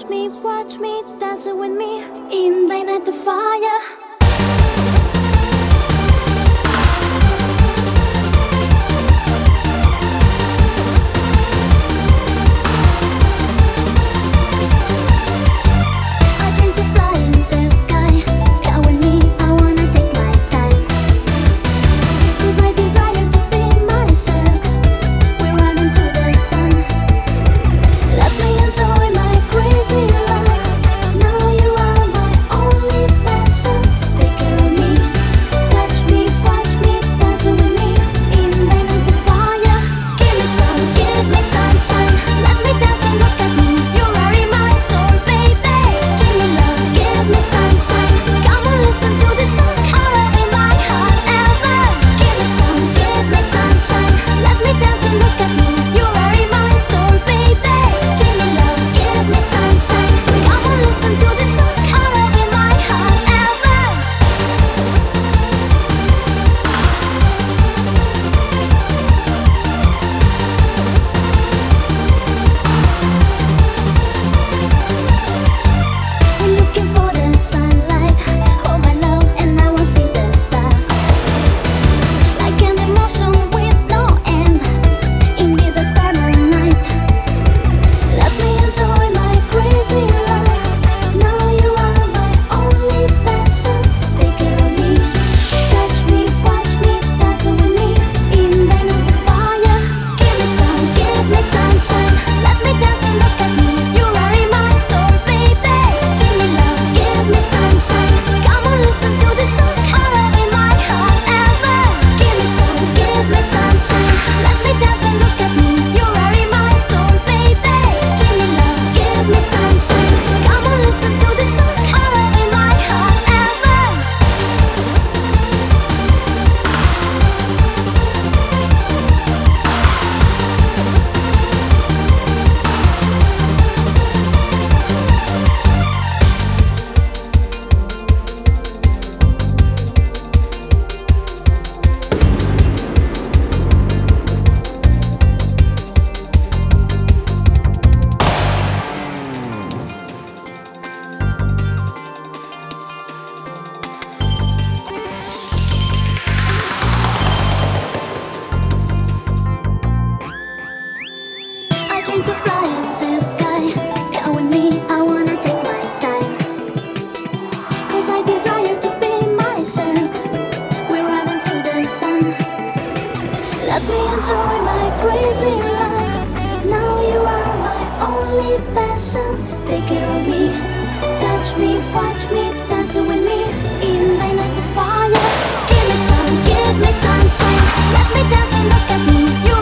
Touch me, watch me, dance with me in the night of fire. To fly in the sky, come with me, I wanna take my time. 'Cause I desire to be myself. We're running to the sun. Let me enjoy my crazy love. Now you are my only passion. Take care of me, touch me, watch me, dance with me in the night of fire. Give me sun, give me sunshine. Let me dance and look at me.